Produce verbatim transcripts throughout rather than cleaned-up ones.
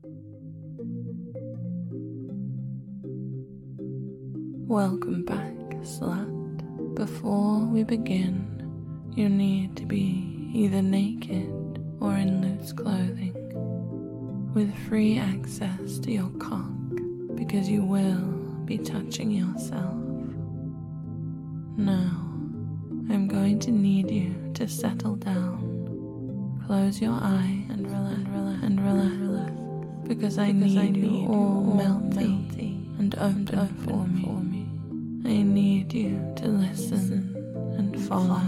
Welcome back, slut. Before we begin, you need to be either naked or in loose clothing, with free access to your cock, because you will be touching yourself. Now, I'm going to need you to settle down. Close your eye and relax, and relax, and relax, relax because I because need, I need you all melty, melty and open, and open for, me. for me. I need you to listen and follow.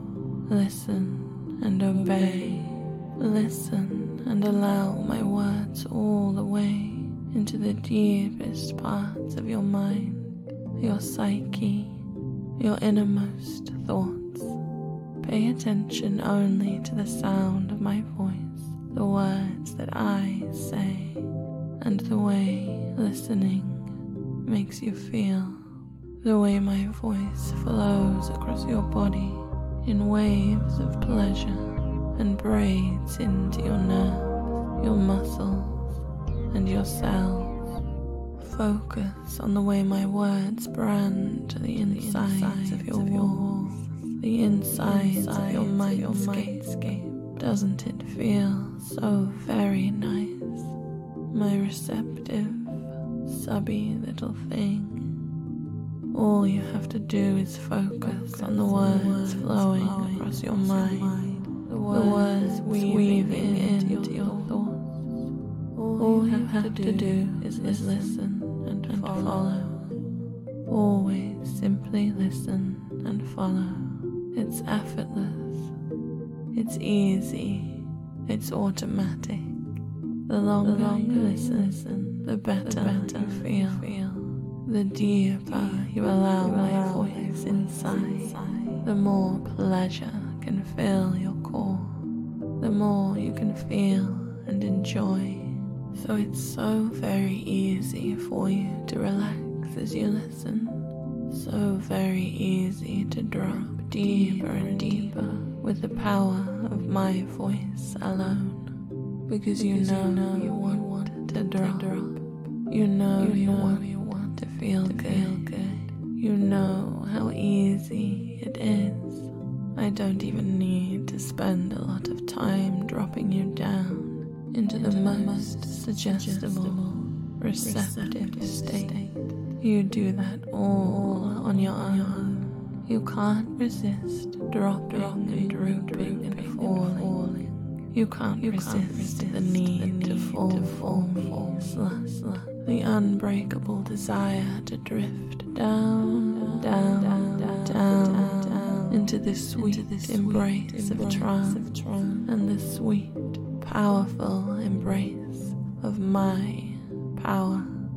Listen and obey. Listen and allow my words all the way into the deepest parts of your mind, your psyche, your innermost thoughts. Pay attention only to the sound of my voice, the words that I say, and the way listening makes you feel. The way my voice flows across your body in waves of pleasure and braids into your nerves, your muscles, and your cells. Focus on the way my words brand the insides of your walls, the insides of your mindscape. Doesn't it feel so very nice, my receptive, subby little thing? All you have to do is focus on the words flowing across your mind, the words weaving into your thoughts. All you have to do is listen and follow. Always simply listen and follow. It's effortless. It's easy. It's automatic. The longer you listen, the better you feel. The deeper you allow my voice inside, the more pleasure can fill your core, the more you can feel and enjoy. So it's so very easy for you to relax as you listen, so very easy to drop deeper and deeper with the power of my voice alone, because you know you want to drop, you know you want to feel good, you know how easy it is. I don't even need to spend a lot of time dropping you down into the most suggestible, receptive state. You do that all on your own. You can't resist dropping and drooping and falling. You can't resist the need to fall for me, slut, slut. The unbreakable desire to drift down, down, down, down, down into the sweet embrace of trance, and the sweet, powerful embrace of my power,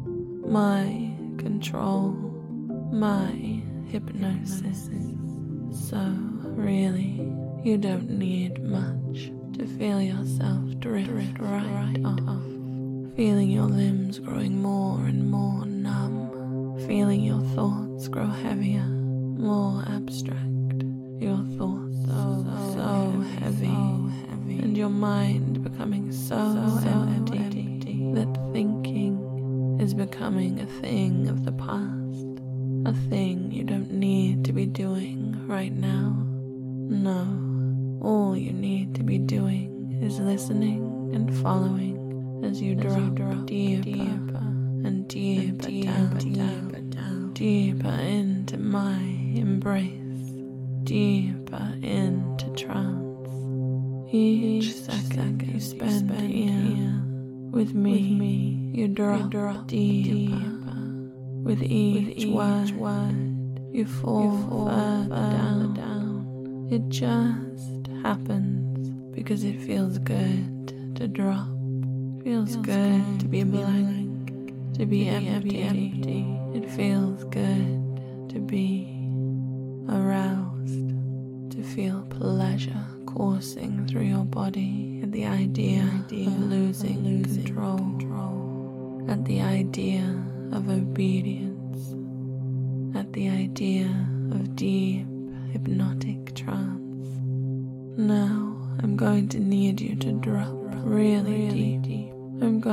my control, my hypnosis. So really, you don't need much to feel yourself drift right off. Feeling your limbs growing more and more numb, feeling your thoughts grow heavier, more abstract, your thoughts so, so heavy, heavy, and your mind becoming so, so empty, empty that thinking is becoming a thing of the past, a thing you don't need to be doing right now. No, all you need to be doing is listening and following as you drop, drop deeper, deeper and deeper, deeper down, deeper down, deeper into my embrace, deeper into trance. Each second you spend here with me, you drop, drop deeper. With each word, you fall further down. It just happens because it feels good to drop. Feels, feels good, good to be blank, to be, to be empty, empty. It feels good to be aroused, to feel pleasure coursing through your body at the idea, idea of losing, of losing control, control, at the idea of obedience, at the idea of deep hypnotic trance. Now I'm going to need you to drop really, really deep. I'm going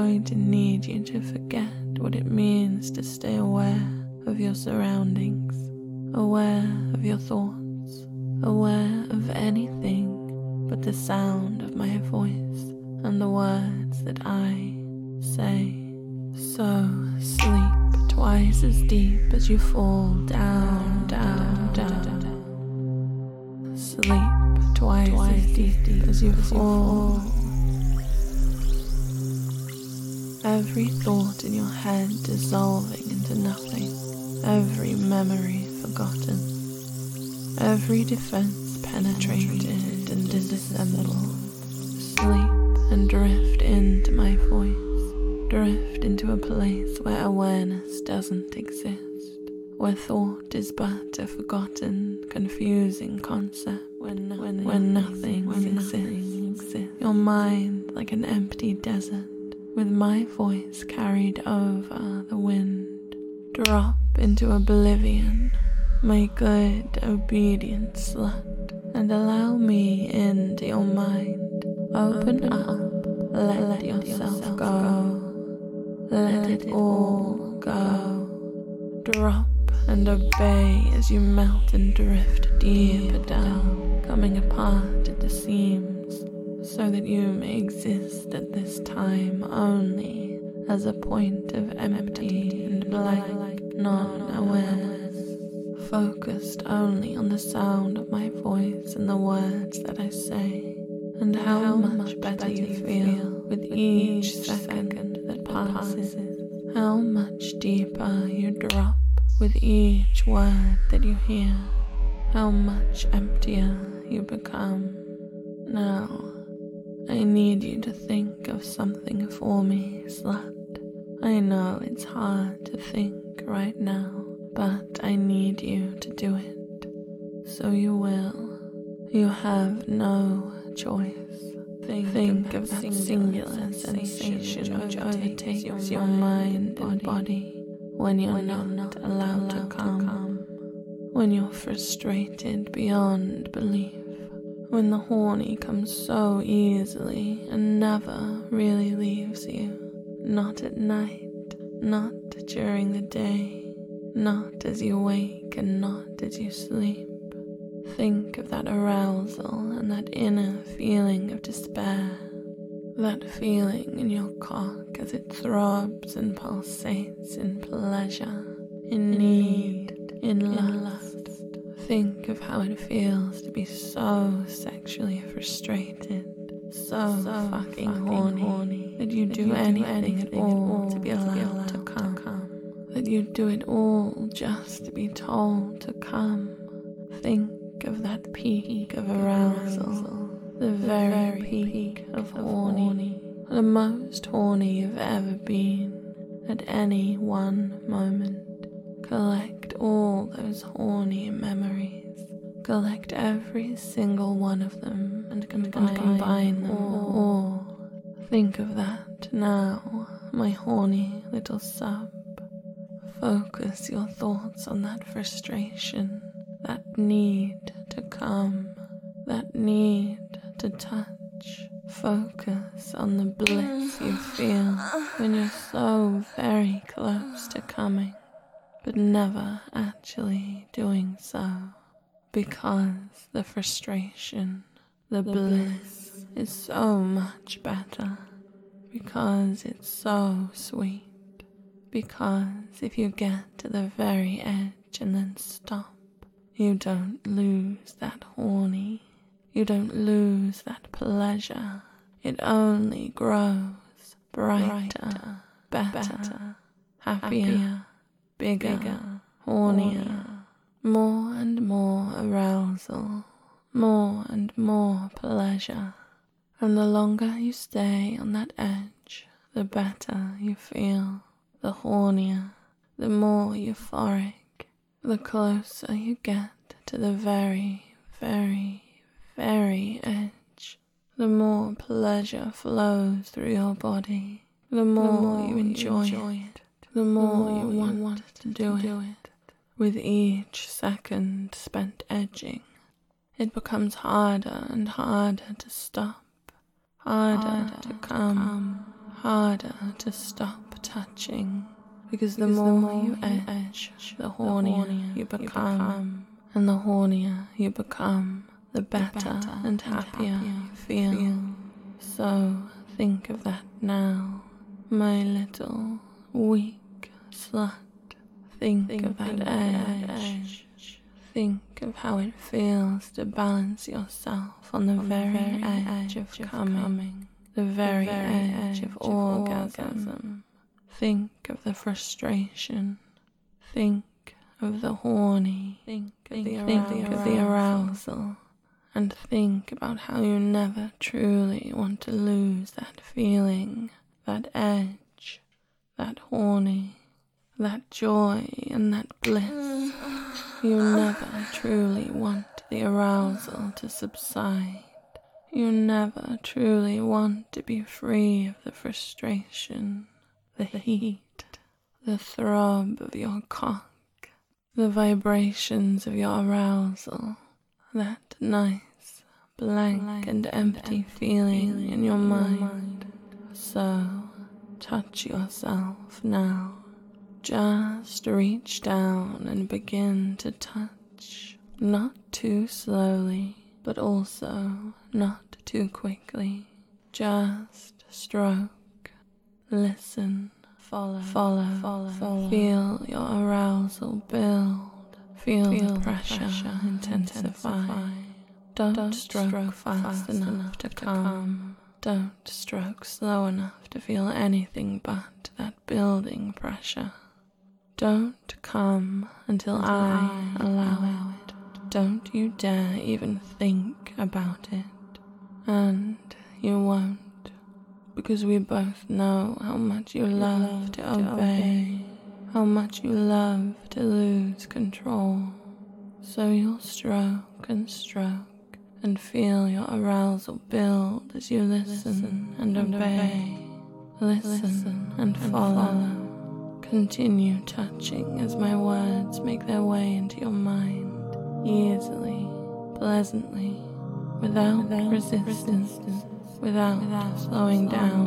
going to need you to forget what it means to stay aware of your surroundings, aware of your thoughts, aware of anything but the sound of my voice and the words that I say. So sleep twice as deep as you fall down, down, down. Sleep twice, twice as deep, deep as you fall. Every thought in your head dissolving into nothing, every memory forgotten, every defense penetrated and disassembled. Sleep and drift into my voice, drift into a place where awareness doesn't exist, where thought is but a forgotten, confusing concept, when nothing, when, when nothing, when exists. Nothing exists. Your mind like an empty desert, with my voice carried over the wind. Drop into oblivion, my good, obedient slut, and allow me into your mind. Open up, let, let yourself go, let it all go. Drop and obey as you melt and drift deeper down, coming apart at the seams, so that you may exist at this time only as a point of empty and blank non-awareness, focused only on the sound of my voice and the words that I say, and how, how much better you feel with each second that passes, how much deeper you drop with each word that you hear, how much emptier you become. Now, I need you to think of something for me, slut. I know it's hard to think right now, but I need you to do it. So you will. You have no choice. Think, think of that singular, singular sensation which overtakes your, your mind and body when you're when not, not allowed, allowed to come, to come, when you're frustrated beyond belief, when the horny comes so easily and never really leaves you. Not at night, not during the day, not as you wake and not as you sleep. Think of that arousal and that inner feeling of despair, that feeling in your cock as it throbs and pulsates in pleasure, in need, in lust. Think of how it feels to be so sexually frustrated, so, so fucking, fucking horny, horny that you do, you anything, do anything at all to be allowed, to, be allowed to, come. to come. That you do it all just to be told to come. Think of that peak of arousal, the very peak of horny, the most horny you've ever been at any one moment. Collect all those horny memories, collect every single one of them and combine, and combine them all. Think of that now, my horny little sub. Focus your thoughts on that frustration, that need to come, that need to touch. Focus on the bliss you feel when you're so very close to coming, but never actually doing so, because the frustration, the, the bliss, bliss is so much better, because it's so sweet, because if you get to the very edge and then stop, you don't lose that horny, you don't lose that pleasure. It only grows brighter, better, better happier, happier, bigger, bigger, hornier, more and more arousal, more and more pleasure. And the longer you stay on that edge, the better you feel, the hornier, the more euphoric. The closer you get to the very, very, very edge, the more pleasure flows through your body, the more, the more you enjoy, you enjoy it, the more, the more you, want you want to do, to do it. it. With each second spent edging, it becomes harder and harder to stop, harder, harder to come, harder to stop touching, because the more, the more you edge, the hornier, the hornier you, become, you become, and the hornier you become, the better, the better and happier, and happier you feel. feel. So think of that now, my little weak slut. Think, think of that edge. edge. Think of how it feels to balance yourself on the, on very, the very edge, edge of coming, coming the very, the very edge, edge of, of orgasm. orgasm. Think of the frustration. Think of the horny. Think of, think, the, think arousal. of the arousal. And think about how you never truly want to lose that feeling, that edge, that horny, that joy and that bliss. You never truly want the arousal to subside. You never truly want to be free of the frustration, the heat, the throb of your cock, the vibrations of your arousal, that nice, blank, blank and empty, empty feeling, feeling in your mind. mind. So, touch yourself now. Just reach down and begin to touch, not too slowly, but also not too quickly. Just stroke, listen, follow, follow, follow, follow. Feel your arousal build, feel, feel the pressure, pressure intensify. intensify. Don't, Don't stroke, stroke fast, fast enough, enough to come. come. Don't stroke slow enough to feel anything but that building pressure. Don't come until, until I, I allow, allow it. it. Don't you dare even think about it. And you won't, because we both know how much you love, love to, to obey, obey, how much you love to lose control. So you'll stroke and stroke and feel your arousal build as you listen, listen and, and obey. obey. Listen, listen and, and follow. follow. Continue touching as my words make their way into your mind, easily, pleasantly, without, without resistance, resistance, without, without slowing, slowing down.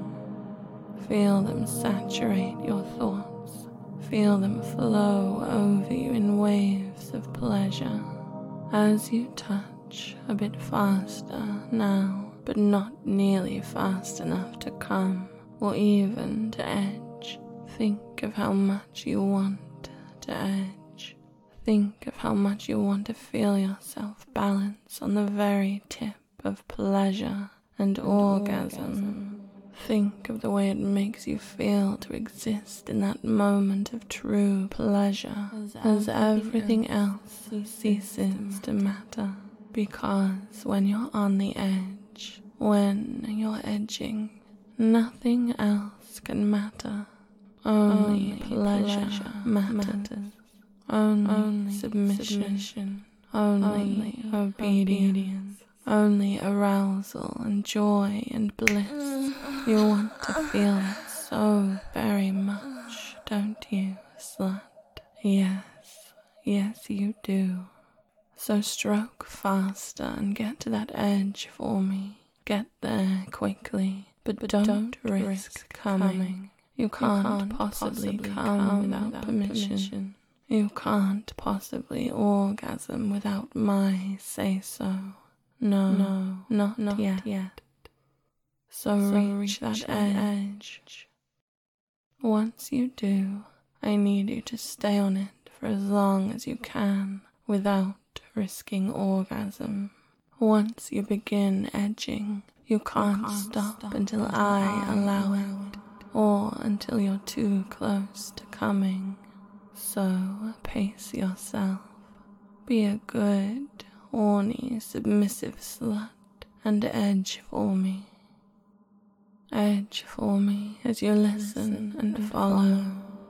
down. Feel them saturate your thoughts. Feel them flow over you in waves of pleasure. As you touch a bit faster now, but not nearly fast enough to come, or even to edge. Think of how much you want to edge. Think of how much you want to feel yourself balance on the very tip of pleasure and, and orgasm. orgasm. Think of the way it makes you feel to exist in that moment of true pleasure, as everything else ceases to matter. Because when you're on the edge, when you're edging, nothing else can matter. Only, Only pleasure, pleasure matters. matters. Only, Only submission. submission. Only, Only obedience. obedience. Only arousal and joy and bliss. You want to feel it so very much, don't you, slut? Yes, yes you do. So stroke faster and get to that edge for me. Get there quickly, but, but don't, don't risk, risk coming. coming. You can't, you can't possibly, possibly come, come without, without permission. permission. You can't possibly orgasm without my say-so. No, no, not, not yet. yet. So, so reach, reach that, that edge. edge. Once you do, I need you to stay on it for as long as you can without risking orgasm. Once you begin edging, you can't, you can't stop, stop until I allow it. Or until you're too close to coming. So pace yourself. Be a good, horny, submissive slut and edge for me. Edge for me as you listen and follow.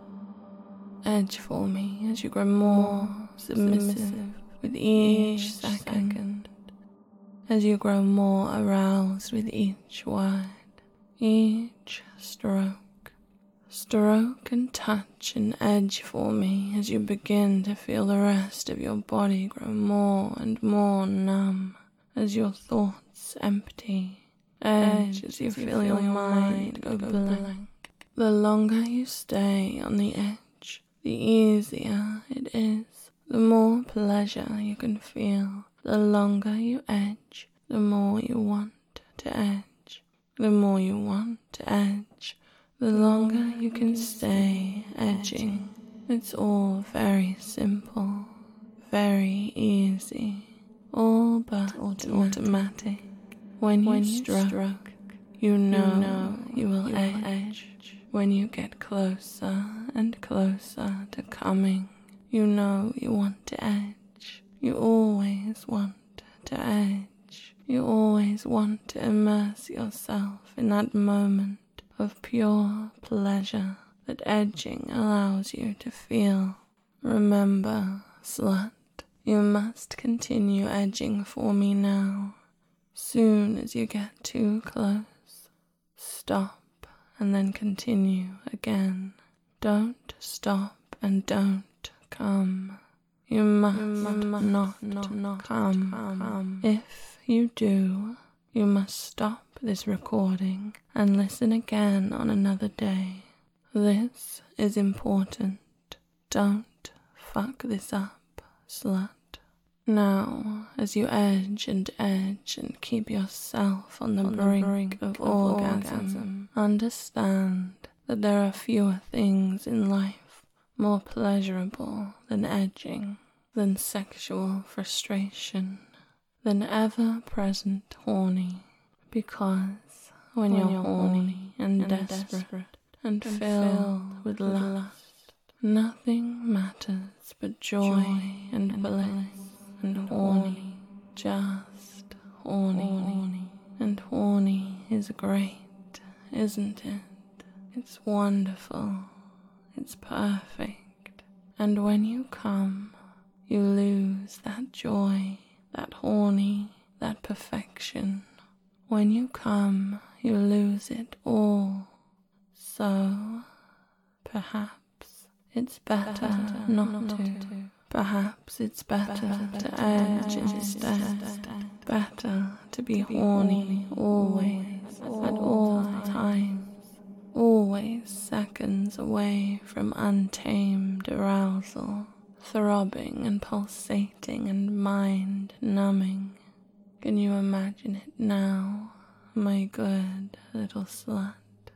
Edge for me as you grow more submissive with each second. As you grow more aroused with each word. Each stroke. Stroke and touch and edge for me as you begin to feel the rest of your body grow more and more numb, as your thoughts empty, Edge as you feel your mind go blank. The longer you stay on the edge, the easier it is. The more pleasure you can feel. The longer you edge, the more you want to edge. The more you want to edge, the longer you can stay edging. It's all very simple, very easy, all but automatic. When you stroke, you know you will edge. When you get closer and closer to coming, you know you want to edge. You always want to edge. You always want to immerse yourself in that moment of pure pleasure that edging allows you to feel. Remember, slut, you must continue edging for me now. Soon as you get too close, stop and then continue again. Don't stop and don't come. You must, you must not, not, not come. come. If you do, you must stop this recording and listen again on another day. This is important. Don't fuck this up, slut. Now, as you edge and edge and keep yourself on the, on brink, the brink of, of orgasm, orgasm, understand that there are fewer things in life more pleasurable than edging, than sexual frustration, than ever-present horny, because when, when you're, you're horny and, and desperate, desperate and, and filled, filled with lust, lust, nothing matters but joy, joy and, and bliss. And horny, just horny, horny, and horny is great, isn't it? It's wonderful, it's perfect, and when you come, you lose that joy, that horny, that perfection. When you come, you lose it all. So, perhaps it's better, better not, not to. to. Perhaps it's better, better to edge instead. Better to be horny always, at all times. Always seconds away from untamed arousal. Throbbing and pulsating and mind numbing. Can you imagine it now, my good little slut?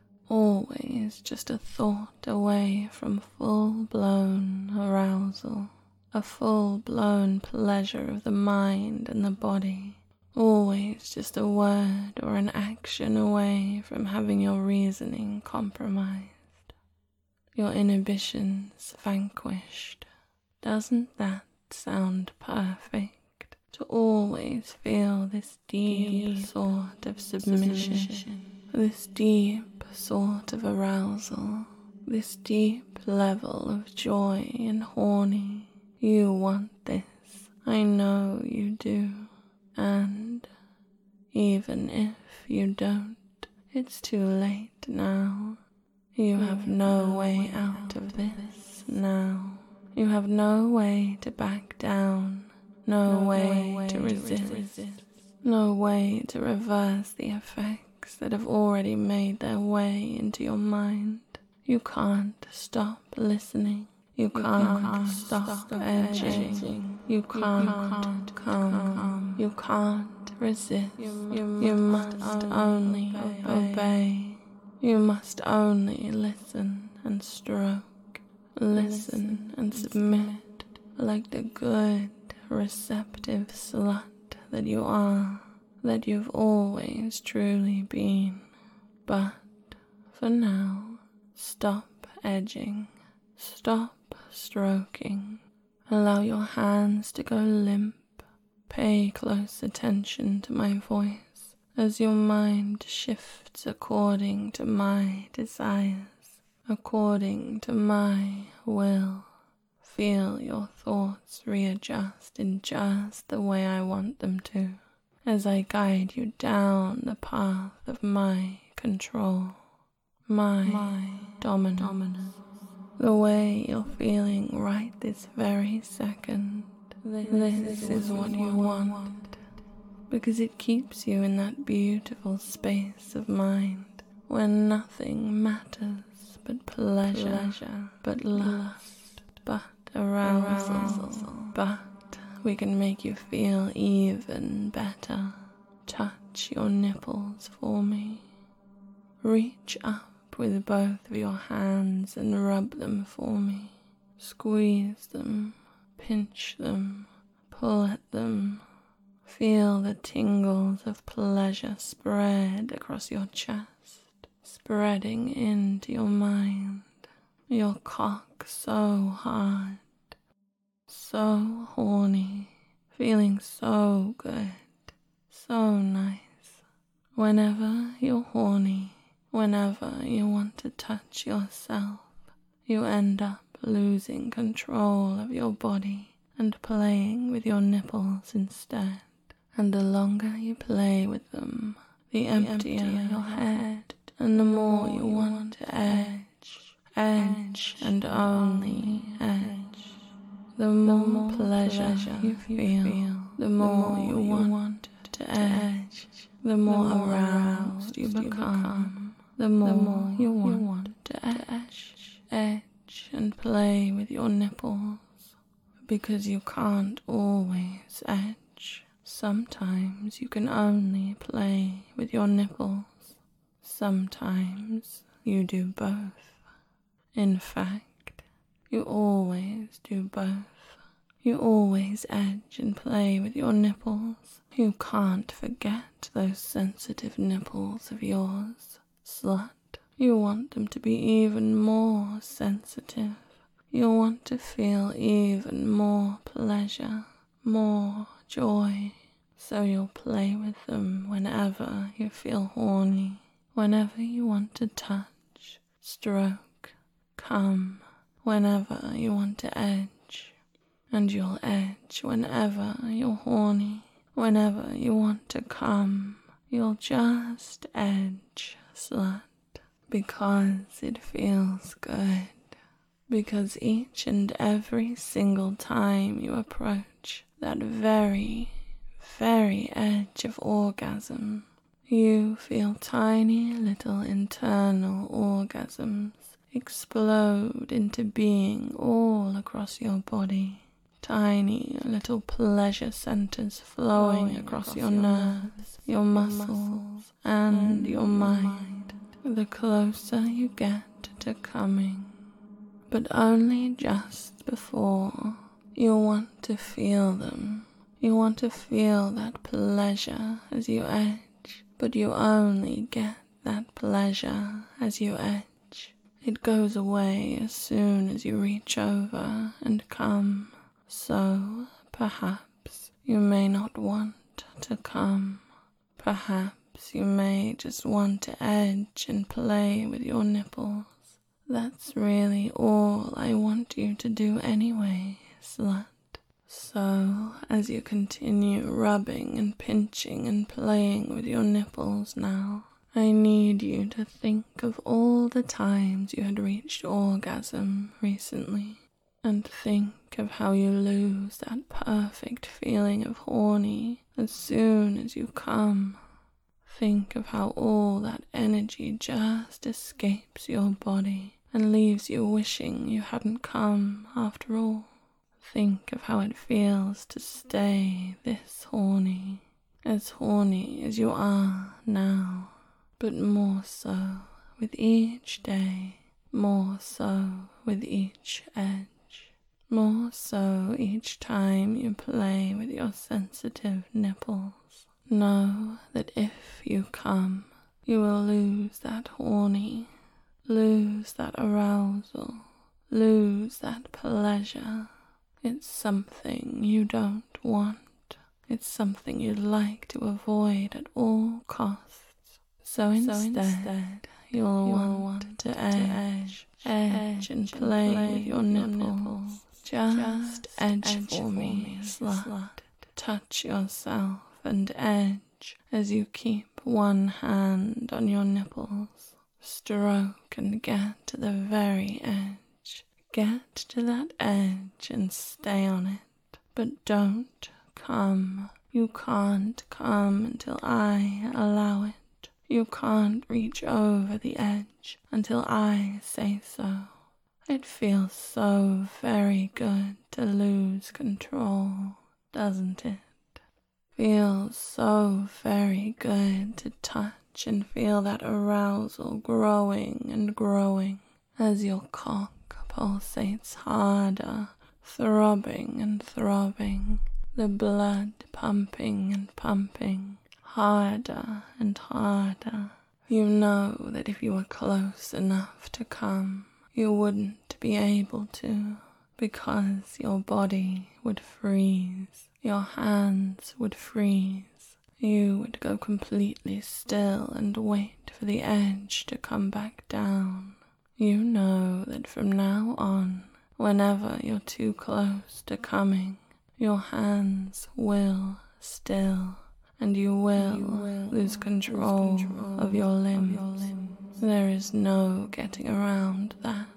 Always just a thought away from full-blown arousal. A full-blown pleasure of the mind and the body, always just a word or an action away from having your reasoning compromised, your inhibitions vanquished. Doesn't that sound perfect? To always feel this deep sort of submission, this deep sort of arousal, this deep level of joy and horny. You want this, I know you do, and even if you don't, it's too late now. You have no way out of this now. You have no way to back down, no way to resist, no way to reverse the effects that have already made their way into your mind. You can't stop listening. You can't, you can't stop, stop edging. You can't, you can't come. come. You can't resist. You, you, you must, must only obey. obey. You must only listen and stroke. Listen and submit like the good, receptive slut that you are, that you've always truly been. But for now, stop edging. Stop stroking. Allow your hands to go limp. Pay close attention to my voice as your mind shifts according to my desires, according to my will. Feel your thoughts readjust in just the way I want them to, as I guide you down the path of my control, my, my dominance. dominance. The way you're feeling right this very second. This, this is what you want. because it keeps you in that beautiful space of mind where nothing matters but pleasure, pleasure but lust, but arousal, arousal. But we can make you feel even better. Touch your nipples for me. Reach up with both of your hands and rub them for me. Squeeze them, pinch them, pull at them. Feel the tingles of pleasure spread across your chest, spreading into your mind. Your cock so hard, so horny, feeling so good, so nice. Whenever you're horny, whenever you want to touch yourself, you end up losing control of your body and playing with your nipples instead. And the longer you play with them, the emptier, the emptier your head, and the more you want to edge, edge, and only edge. The more pleasure you feel, the more you want to edge, the more aroused you become, the more you want to edge, edge, and play with your nipples, because you can't always edge. Sometimes you can only play with your nipples. Sometimes you do both. In fact, you always do both. You always edge and play with your nipples. You can't forget those sensitive nipples of yours, slut. You want them to be even more sensitive. You want to feel even more pleasure, more joy, so you'll play with them whenever you feel horny, whenever you want to touch, stroke, come, whenever you want to edge, and you'll edge whenever you're horny, whenever you want to come, you'll just edge, slut, because it feels good, because each and every single time you approach that very, very edge of orgasm, you feel tiny little internal orgasms explode into being all across your body. Tiny little pleasure centers flowing, flowing across, across your, your nerves, your muscles, muscles and your mind. The closer you get to coming, but only just before. You want to feel them. You want to feel that pleasure as you edge, but you only get that pleasure as you edge. It goes away as soon as you reach over and come. So, perhaps you may not want to come. Perhaps you may just want to edge and play with your nipples. That's really all I want you to do anyway, slut. So, as you continue rubbing and pinching and playing with your nipples now, I need you to think of all the times you had reached orgasm recently, and think of how you lose that perfect feeling of horny as soon as you come. Think of how all that energy just escapes your body and leaves you wishing you hadn't come after all. Think of how it feels to stay this horny, as horny as you are now, but more so with each day, more so with each edge, more so each time you play with your sensitive nipples. Know that if you come, you will lose that horny, lose that arousal, lose that pleasure. It's something you don't want. It's something you'd like to avoid at all costs. So instead, so instead you'll, you'll want, want to edge, edge, edge and play, play with your nipples. nipples. Just, Just edge, edge for me, slut. slut. Touch yourself and edge as you keep one hand on your nipples. Stroke and get to the very edge. Get to that edge and stay on it, but don't come. You can't come until I allow it. You can't reach over the edge until I say so. It feels so very good to lose control, doesn't it? Feels so very good to touch and feel that arousal growing and growing as your cock pulsates harder, throbbing and throbbing, the blood pumping and pumping, harder and harder. You know that if you were close enough to come, you wouldn't be able to, because your body would freeze, your hands would freeze, you would go completely still and wait for the edge to come back down. You know that from now on, whenever you're too close to coming, your hands will still, and you will, you will lose control, lose control of your limbs. Of your limbs. There is no getting around that,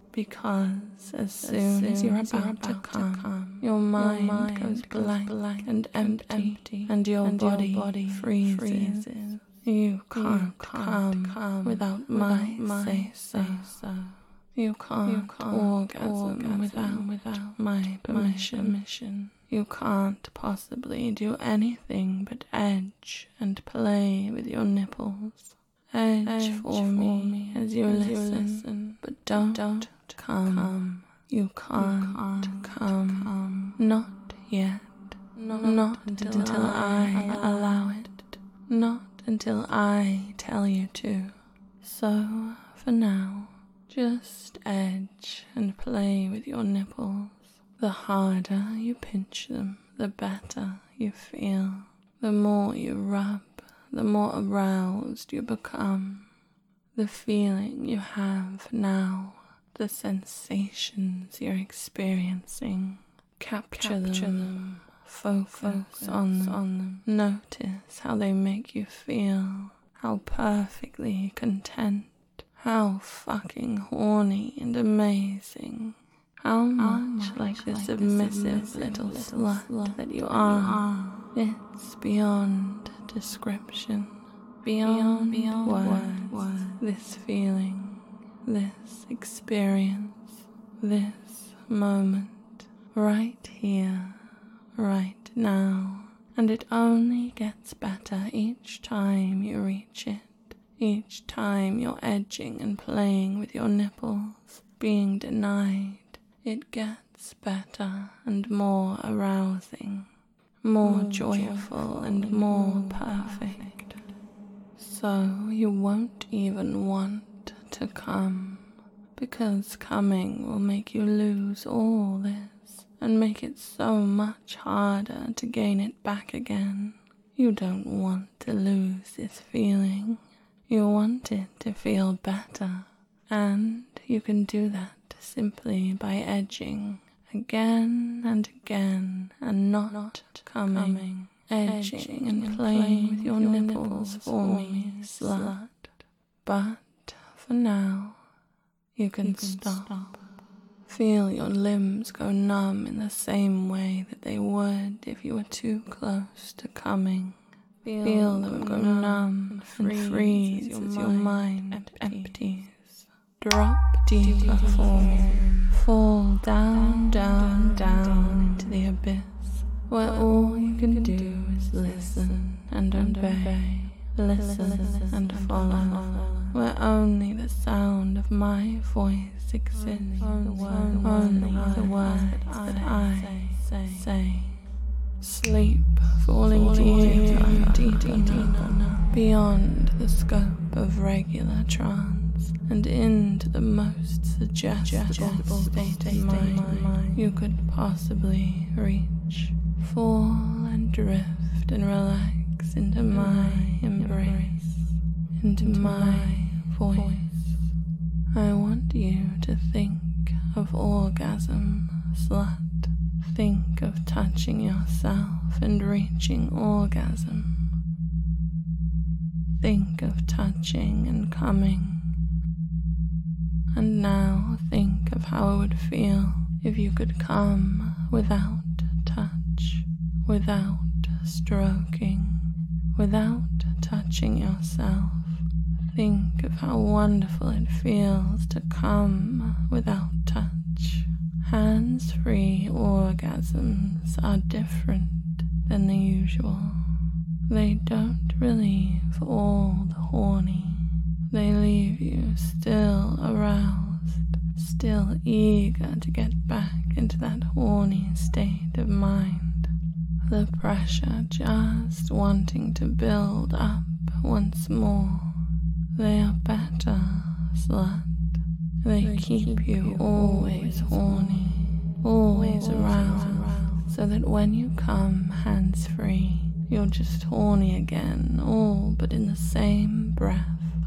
because as soon as, as you're about, you're about to, come, to come, your mind, your mind goes blank, blank and, empty, and empty, and your and body, your body freezes. freezes. You can't, you can't come, come without my, my say so. so. You can't, you can't orgasm, orgasm without, without my permission. My permission. You can't possibly do anything but edge and play with your nipples. Edge, edge for, for me, me as you, as listen, you listen, but don't, don't come. come. You can't, you can't come. come. Not yet. Not, not until, until I, I allow it. it. Not until I tell you to. So, for now, just edge and play with your nipples. The harder you pinch them, the better you feel. The more you rub, the more aroused you become. The feeling you have now, the sensations you're experiencing, capture, capture them. them. Focus, Focus on, them. on them. Notice how they make you feel, how perfectly content, how fucking horny and amazing, how much, how much like the like submissive, submissive little, little slut, slut that you are. It's beyond description, beyond, beyond words, words. This feeling, this experience, this moment, right here, right now, and it only gets better each time you reach it, each time you're edging and playing with your nipples, being denied. It gets better and more arousing, more, more joyful, joyful and more, more perfect. So you won't even want to come, because coming will make you lose all this and make it so much harder to gain it back again. You don't want to lose this feeling. You want it to feel better, and you can do that simply by edging again and again and not, not coming, coming. Edging, edging and, and playing, playing with your, your nipples, nipples for me, slut. But for now, you can, you can stop. stop. Feel your limbs go numb in the same way that they would if you were too close to coming. Feel, Feel them go numb, numb and freeze, and freeze as, your, as your mind empties. empties. Drop deeper for me. Fall down, down, down into the abyss, where all you can do is listen and obey. Listen and follow, where only the sound of my voice exists, only the words that I say. Sleep falling deeper, deeper, deeper, beyond the scope of regular trance, and into the most suggestible state of mind you could possibly reach. Fall and drift and relax into my embrace, into my voice. I want you to think of orgasm, slut. Think of touching yourself and reaching orgasm. Think of touching and coming. And now think of how it would feel if you could come without touch, without stroking without touching yourself. Think of how wonderful it feels to come without touch. Hands-free orgasms are different than the usual. They don't relieve all the horny. They leave you still aroused, still eager to get back into that horny state of mind. The pressure just wanting to build up once more. They are better, slut. They keep you always horny, always aroused, so that when you come hands-free, you're just horny again, all but in the same breath.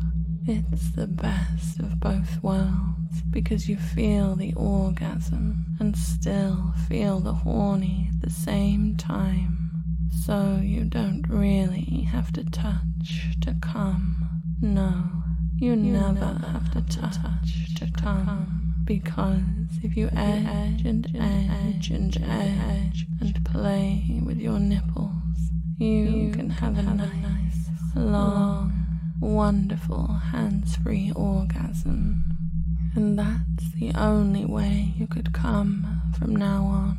It's the best of both worlds, because you feel the orgasm and still feel the horny at the same time. So you don't really have to touch to come. No, you, you never, never have to touch, touch to come. come. Because if you edge and edge and edge and play with your nipples, you, you can have a nice, long, wonderful hands-free orgasm. And that's the only way you could come from now on,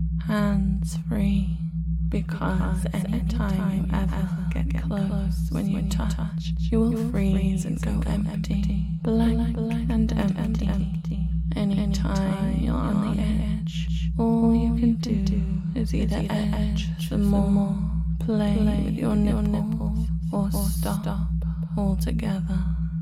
hands-free. Because anytime you ever get close when you touch, you will freeze and go empty, blank and empty. Anytime you're on the edge, all you can do is either edge some more, play with your nipples, or stop altogether.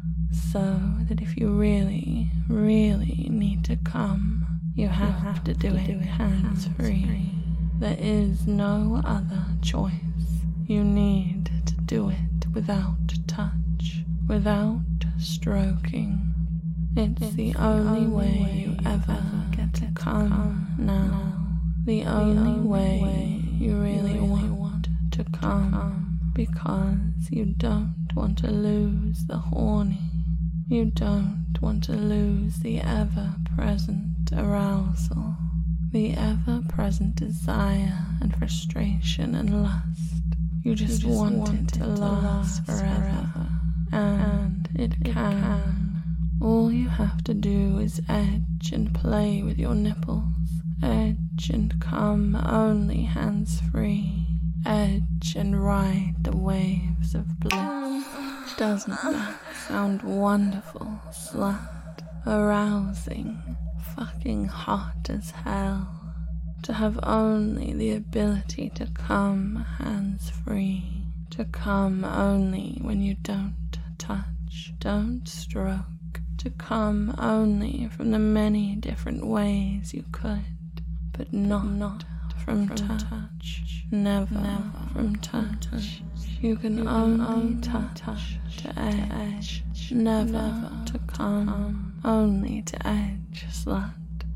So that if you really, really need to come, you have to do it hands-free. There is no other choice. You need to do it without touch, without stroking. It's the only way you ever get to come now. The only way you really want to come. Because you don't want to lose the horny. You don't want to lose the ever-present arousal. The ever-present desire and frustration and lust. You just, you just want, want it to last, last forever. forever. And it, it can. can. All you have to do is edge and play with your nipples. Edge and come only hands-free. Edge and ride the waves of bliss. Doesn't that sound wonderful, slut? Arousing. Fucking hot as hell. To have only the ability to come hands-free. To come only when you don't touch, don't stroke. To come only from the many different ways you could, but not, not from, from touch. touch. Never, Never from touch. touch. You can, you can only, only touch, touch to edge. Never, Never to come. come. Only to edge, slut,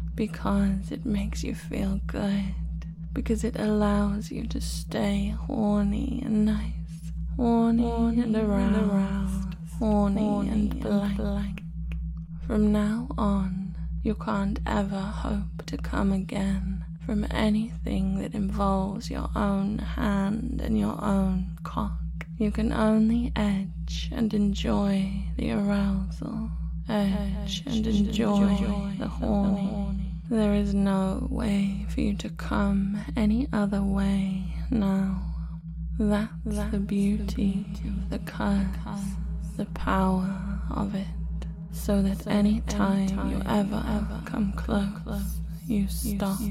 because it makes you feel good, because it allows you to stay horny and nice, horny, horny and aroused, and aroused horny, horny and blank. blank. From now on, you can't ever hope to come again from anything that involves your own hand and your own cock. You can only edge and enjoy the arousal. Edge and enjoy the horny. There is no way for you to come any other way now. That's the beauty of the curse, the power of it. So that any time you ever ever come close, you stop,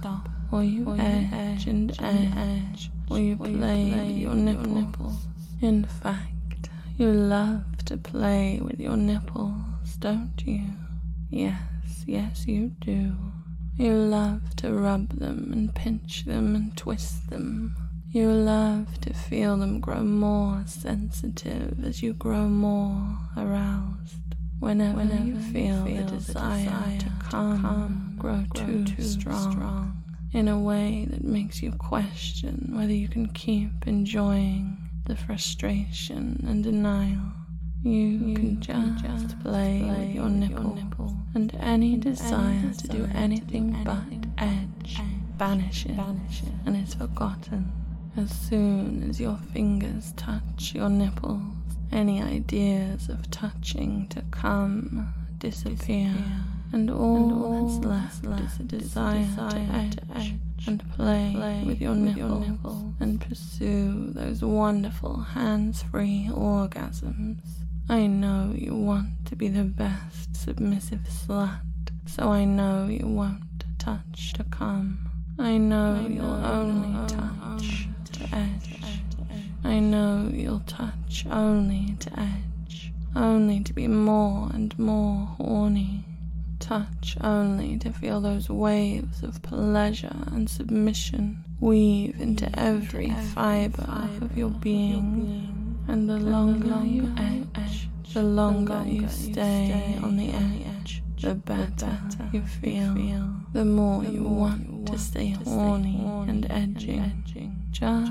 or you edge and edge, or you play with your nipples. In fact, you love to play with your nipples. Don't you? Yes, yes you do. You love to rub them and pinch them and twist them. You love to feel them grow more sensitive as you grow more aroused. Whenever, Whenever you feel, feel the desire, desire to come, come grow, grow too, too strong, strong, in a way that makes you question whether you can keep enjoying the frustration and denial. You, you can just, just play, play with your nipple, your nipple and any and desire, any desire to do anything, to do anything but edge, edge banishes, banishes and is forgotten. As soon as your fingers touch your nipples, any ideas of touching to come disappear, disappear. And all, and all that's left, left is a desire, desire to edge, edge and play, play with, your, with nipples, your nipples and pursue those wonderful hands-free orgasms. I know you want to be the best submissive slut, so I know you won't touch to come. I know, I know you'll only touch to edge. I know you'll touch only to edge, only to be more and more horny. Touch only to feel those waves of pleasure and submission weave into every fiber of your being. And the longer you edge, the longer you stay on the edge, the better you feel, the more you want to stay horny and edging, just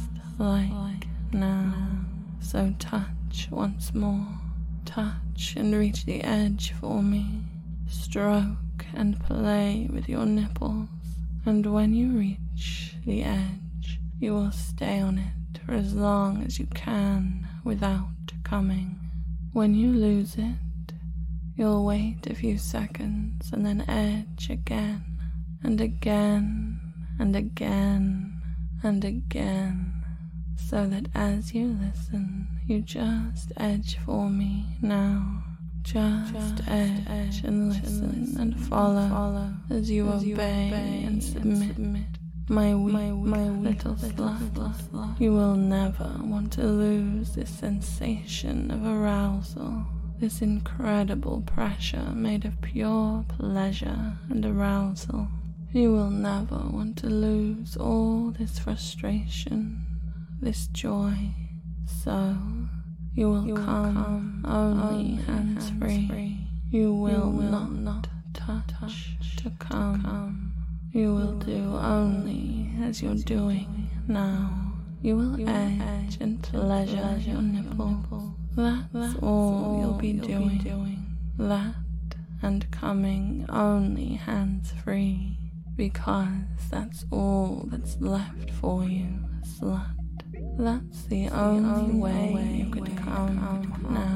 like now. So touch once more, touch and reach the edge for me. Stroke and play with your nipples, and when you reach the edge, you will stay on it for as long as you can without coming. When you lose it, you'll wait a few seconds and then edge again, and again, and again, and again, so that as you listen, you just edge for me now. Just, just edge, edge and listen and, listen and follow, follow as you as obey, you obey and submit. And submit. My weak, my, weak my little, little slut, slut, you will never want to lose this sensation of arousal, this incredible pressure made of pure pleasure and arousal. You will never want to lose all this frustration, this joy. So you will, you will come, come only hands-free. Hands you will, you will not, not touch, touch to come. come. You will do only as you're doing now. You will you edge, edge and pleasure, pleasure your nipple. That's, That's all, all you'll, be, you'll doing. be doing. That and coming only hands-free, because that's all that's left for you, slut. That's the only way you could come now.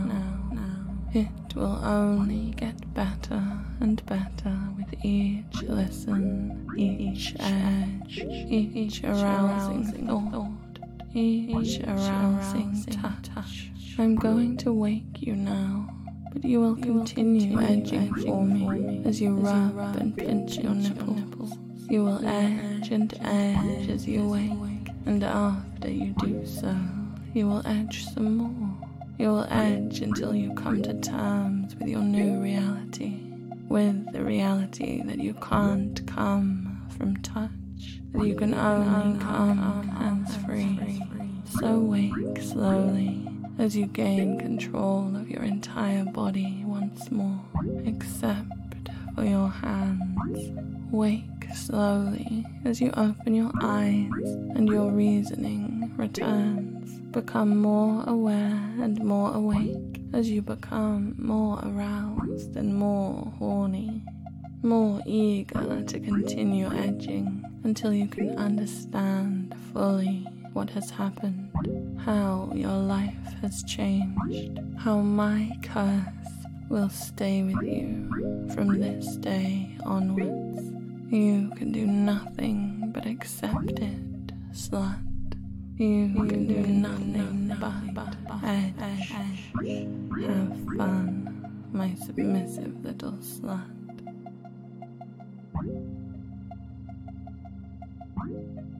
It will only get better and better with each listen, each edge, each arousing thought, each arousing touch. I'm going to wake you now, but you will continue edging for me as you rub and pinch your nipples. You will edge and edge as you wake, and after you do so, you will edge some more. You will edge until you come to terms with your new reality, with the reality that you can't come from touch, that you can only come hands-free. So wake slowly as you gain control of your entire body once more, except for your hands. Wake slowly as you open your eyes and your reasoning returns. Become more aware and more awake as you become more aroused and more horny, more eager to continue edging until you can understand fully what has happened, how your life has changed, how my curse will stay with you from this day onwards. You can do nothing but accept it, slut. You can do nothing but edge. Have fun, my submissive little slut.